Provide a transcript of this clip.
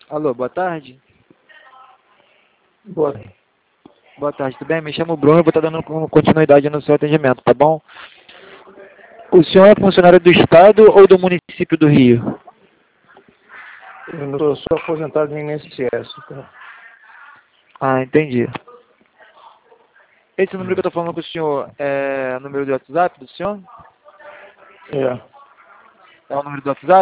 Alô, boa tarde. Boa. Boa tarde, tudo bem? Me chamo Bruno, eu vou estar dando continuidade no seu atendimento, tá bom? O senhor é funcionário do Estado ou do município do Rio? Eu sou aposentado no INSS, tá? Ah, entendi. Esse número que eu estou falando com o senhor é o número do WhatsApp do senhor? É. É o número do WhatsApp?